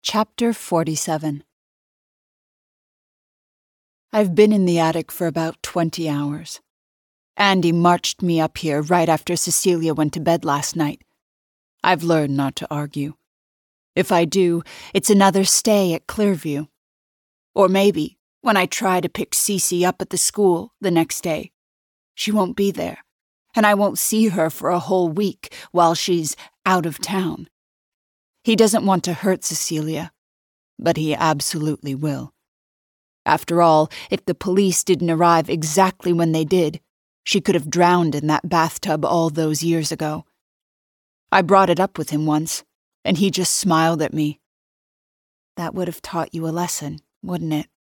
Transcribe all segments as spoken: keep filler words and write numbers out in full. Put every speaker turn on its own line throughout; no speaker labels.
Chapter forty-seven. I've been in the attic for about twenty hours. Andy marched me up here right after Cecilia went to bed last night. I've learned not to argue. If I do, it's another stay at Clearview. Or maybe, when I try to pick Cece up at the school the next day, she won't be there, and I won't see her for a whole week while she's out of town. He doesn't want to hurt Cecilia, but he absolutely will. After all, if the police didn't arrive exactly when they did, she could have drowned in that bathtub all those years ago. I brought it up with him once, and he just smiled at me. That would have taught you a lesson, wouldn't it?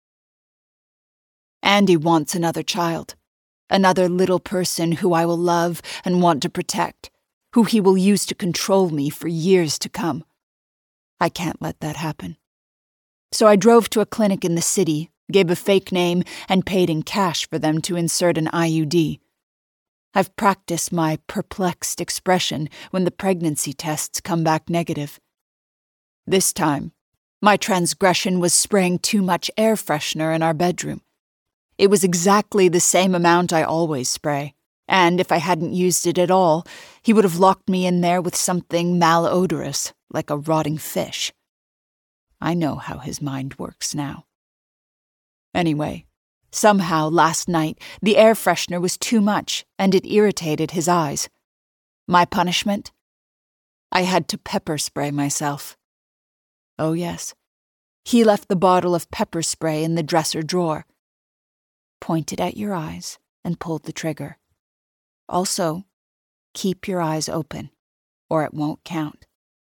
Andy wants another child, another little person who I will love and want to protect, who he will use to control me for years to come. I can't let that happen. So I drove to a clinic in the city, gave a fake name, and paid in cash for them to insert an I U D. I've practiced my perplexed expression when the pregnancy tests come back negative. This time, my transgression was spraying too much air freshener in our bedroom. It was exactly the same amount I always spray, and if I hadn't used it at all, he would have locked me in there with something malodorous, like a rotting fish. I know how his mind works now. Anyway, somehow last night the air freshener was too much and it irritated his eyes. My punishment? I had to pepper spray myself. Oh yes, he left the bottle of pepper spray in the dresser drawer. Pointed at your eyes and pulled the trigger. Also, keep your eyes open, or it won't count.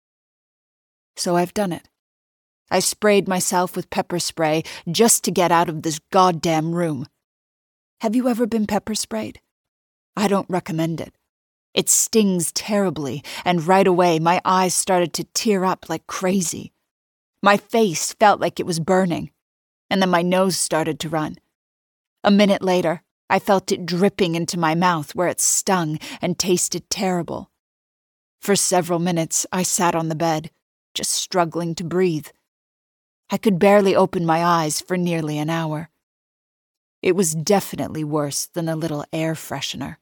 So I've done it. I sprayed myself with pepper spray just to get out of this goddamn room. Have you ever been pepper sprayed? I don't recommend it. It stings terribly, and right away my eyes started to tear up like crazy. My face felt like it was burning, and then my nose started to run. A minute later, I felt it dripping into my mouth where it stung and tasted terrible. For several minutes, I sat on the bed, just struggling to breathe. I could barely open my eyes for nearly an hour. It was definitely worse than a little air freshener.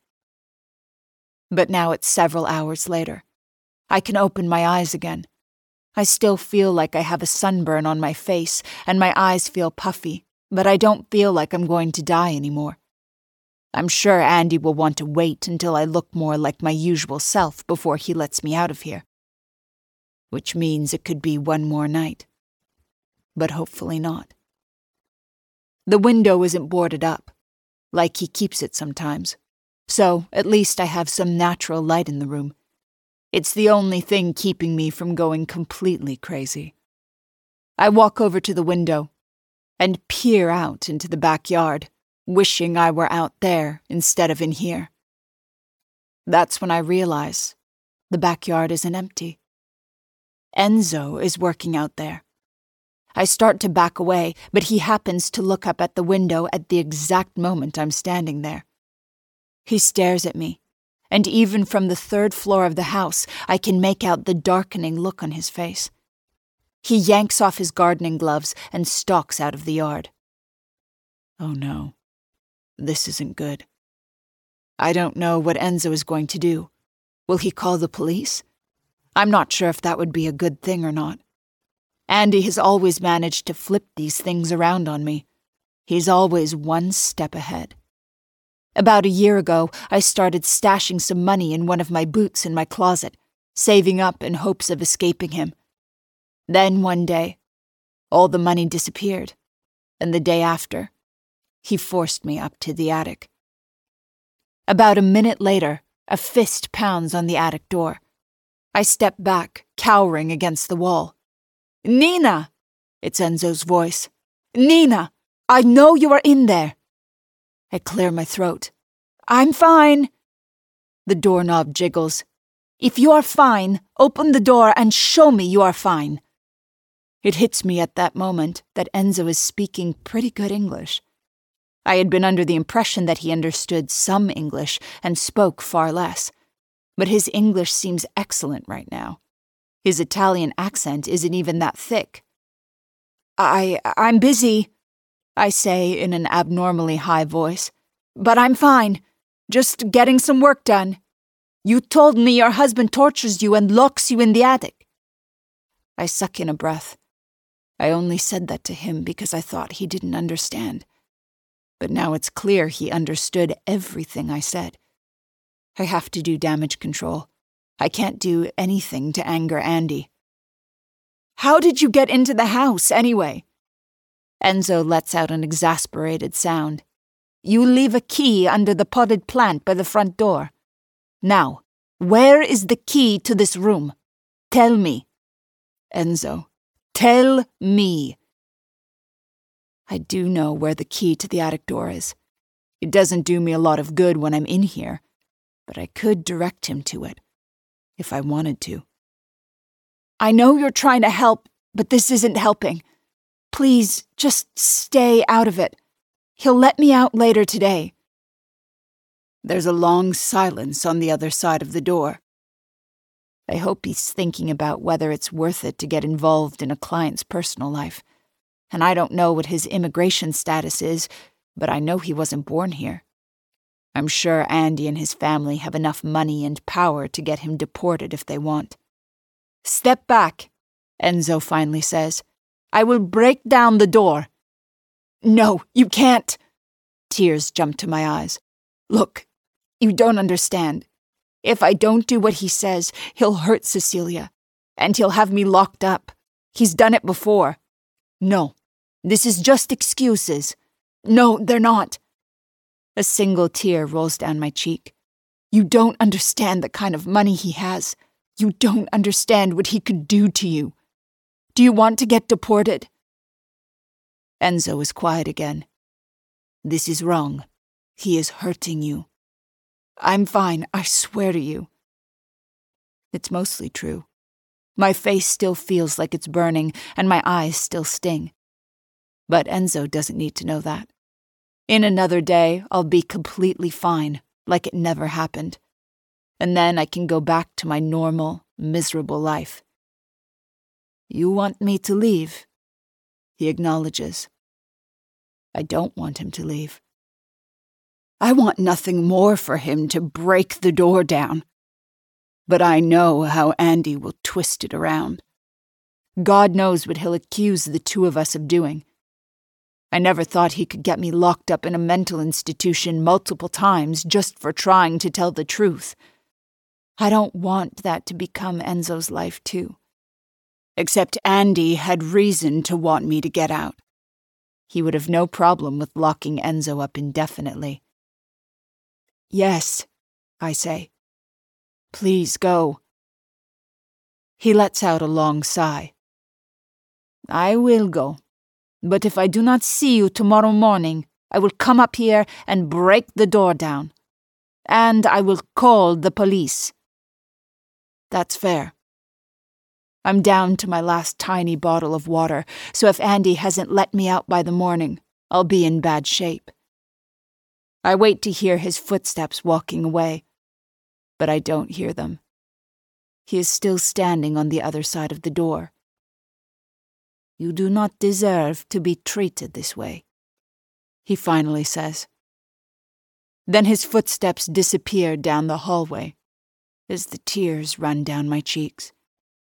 But now it's several hours later. I can open my eyes again. I still feel like I have a sunburn on my face, and my eyes feel puffy, but I don't feel like I'm going to die anymore. I'm sure Andy will want to wait until I look more like my usual self before he lets me out of here. Which means it could be one more night. But hopefully not. The window isn't boarded up, like he keeps it sometimes, so at least I have some natural light in the room. It's the only thing keeping me from going completely crazy. I walk over to the window and peer out into the backyard, wishing I were out there instead of in here. That's when I realize the backyard isn't empty. Enzo is working out there. I start to back away, but he happens to look up at the window at the exact moment I'm standing there. He stares at me, and even from the third floor of the house, I can make out the darkening look on his face. He yanks off his gardening gloves and stalks out of the yard. Oh no, this isn't good. I don't know what Enzo is going to do. Will he call the police? I'm not sure if that would be a good thing or not. Andy has always managed to flip these things around on me. He's always one step ahead. About a year ago, I started stashing some money in one of my boots in my closet, saving up in hopes of escaping him. Then one day, all the money disappeared, and the day after, he forced me up to the attic. About a minute later, a fist pounds on the attic door. I step back, cowering against the wall. "Nina!" It's Enzo's voice. "Nina! I know you are in there!" I clear my throat. "I'm fine." The doorknob jiggles. "If you are fine, open the door and show me you are fine." It hits me at that moment that Enzo is speaking pretty good English. I had been under the impression that he understood some English and spoke far less, but his English seems excellent right now. His Italian accent isn't even that thick, I, I'm busy, I say in an abnormally high voice. But I'm fine. Just getting some work done. You told me your husband tortures you and locks you in the attic. I suck in a breath. I only said that to him because I thought he didn't understand. But now it's clear he understood everything I said. I have to do damage control. I can't do anything to anger Andy. How did you get into the house, anyway? Enzo lets out an exasperated sound. You leave a key under the potted plant by the front door. Now, where is the key to this room? Tell me. Enzo, tell me. I do know where the key to the attic door is. It doesn't do me a lot of good when I'm in here, but I could direct him to it, if I wanted to. I know you're trying to help, but this isn't helping. Please, just stay out of it. He'll let me out later today. There's a long silence on the other side of the door. I hope he's thinking about whether it's worth it to get involved in a client's personal life. And I don't know what his immigration status is, but I know he wasn't born here. I'm sure Andy and his family have enough money and power to get him deported if they want. Step back, Enzo finally says. I will break down the door. No, you can't. Tears jump to my eyes. Look, you don't understand. If I don't do what he says, he'll hurt Cecilia, and he'll have me locked up. He's done it before. No, this is just excuses. No, they're not. A single tear rolls down my cheek. You don't understand the kind of money he has. You don't understand what he could do to you. Do you want to get deported? Enzo is quiet again. This is wrong. He is hurting you. I'm fine, I swear to you. It's mostly true. My face still feels like it's burning, and my eyes still sting. But Enzo doesn't need to know that. In another day, I'll be completely fine, like it never happened. And then I can go back to my normal, miserable life. You want me to leave? He acknowledges. I don't want him to leave. I want nothing more for him to break the door down. But I know how Andy will twist it around. God knows what he'll accuse the two of us of doing. I never thought he could get me locked up in a mental institution multiple times just for trying to tell the truth. I don't want that to become Enzo's life too. Except Andy had reason to want me to get out. He would have no problem with locking Enzo up indefinitely. Yes, I say. Please go. He lets out a long sigh. I will go, but if I do not see you tomorrow morning, I will come up here and break the door down. And I will call the police. That's fair. I'm down to my last tiny bottle of water, so if Andy hasn't let me out by the morning, I'll be in bad shape. I wait to hear his footsteps walking away, but I don't hear them. He is still standing on the other side of the door. You do not deserve to be treated this way, he finally says. Then his footsteps disappear down the hallway as the tears run down my cheeks.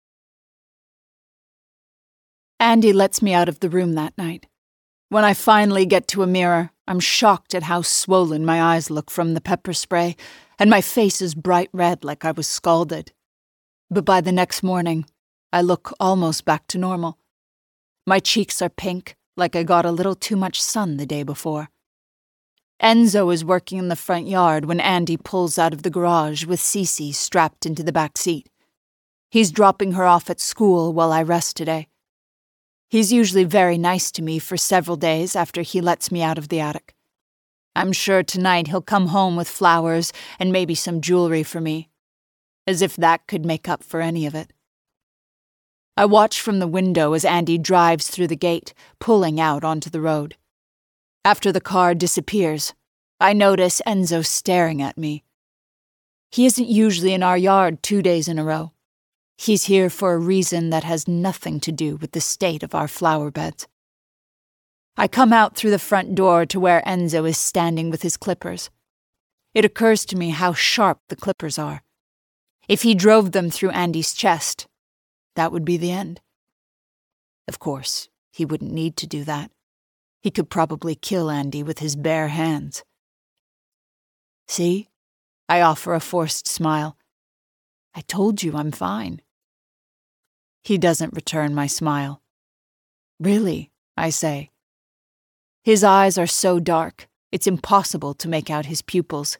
Andy lets me out of the room that night. When I finally get to a mirror, I'm shocked at how swollen my eyes look from the pepper spray, and my face is bright red like I was scalded. But by the next morning, I look almost back to normal. My cheeks are pink, like I got a little too much sun the day before. Enzo is working in the front yard when Andy pulls out of the garage with Cece strapped into the back seat. He's dropping her off at school while I rest today. He's usually very nice to me for several days after he lets me out of the attic. I'm sure tonight he'll come home with flowers and maybe some jewelry for me, as if that could make up for any of it. I watch from the window as Andy drives through the gate, pulling out onto the road. After the car disappears, I notice Enzo staring at me. He isn't usually in our yard two days in a row. He's here for a reason that has nothing to do with the state of our flower beds. I come out through the front door to where Enzo is standing with his clippers. It occurs to me how sharp the clippers are. If he drove them through Andy's chest, that would be the end. Of course, he wouldn't need to do that. He could probably kill Andy with his bare hands. See? I offer a forced smile. I told you I'm fine. He doesn't return my smile. Really, I say. His eyes are so dark, it's impossible to make out his pupils.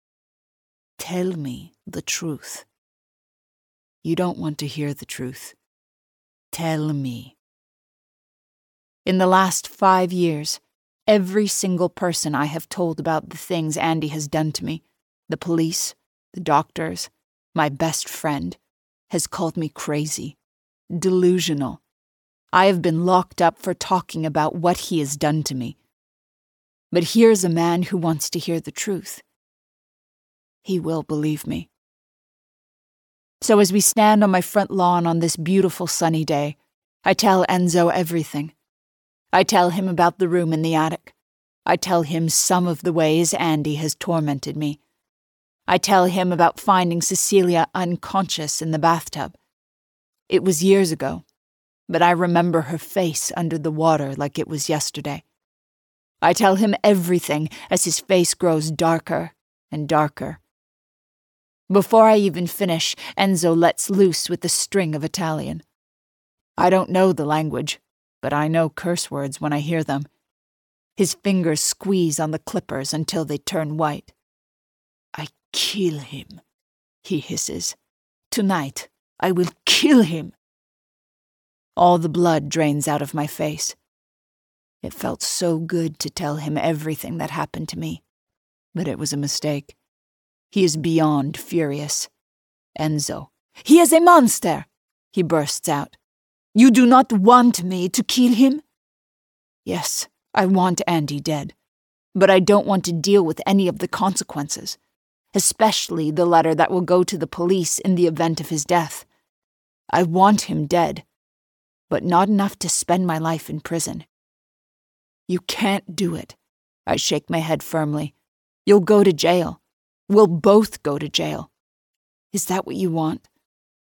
Tell me the truth. You don't want to hear the truth. Tell me. In the last five years, every single person I have told about the things Andy has done to me, the police, the doctors, my best friend, has called me crazy, delusional. I have been locked up for talking about what he has done to me. But here's a man who wants to hear the truth. He will believe me. So as we stand on my front lawn on this beautiful sunny day, I tell Enzo everything. I tell him about the room in the attic. I tell him some of the ways Andy has tormented me. I tell him about finding Cecilia unconscious in the bathtub. It was years ago, but I remember her face under the water like it was yesterday. I tell him everything as his face grows darker and darker. Before I even finish, Enzo lets loose with a string of Italian. I don't know the language, but I know curse words when I hear them. His fingers squeeze on the clippers until they turn white. I kill him, he hisses. Tonight, I will kill him. All the blood drains out of my face. It felt so good to tell him everything that happened to me, but it was a mistake. He is beyond furious. Enzo. He is a monster, he bursts out. You do not want me to kill him? Yes, I want Andy dead, but I don't want to deal with any of the consequences, especially the letter that will go to the police in the event of his death. I want him dead, but not enough to spend my life in prison. You can't do it. I shake my head firmly. You'll go to jail. We'll both go to jail. Is that what you want?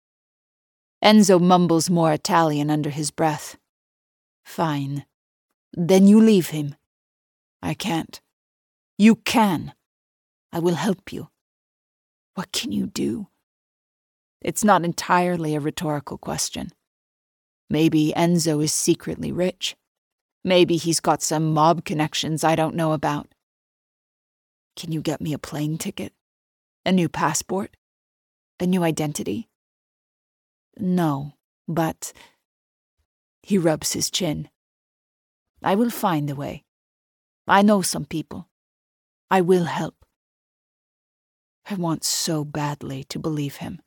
Enzo mumbles more Italian under his breath. Fine. Then you leave him. I can't. You can. I will help you. What can you do? It's not entirely a rhetorical question. Maybe Enzo is secretly rich. Maybe he's got some mob connections I don't know about. Can you get me a plane ticket? A new passport? A new identity? No, but... He rubs his chin. I will find a way. I know some people. I will help. I want so badly to believe him.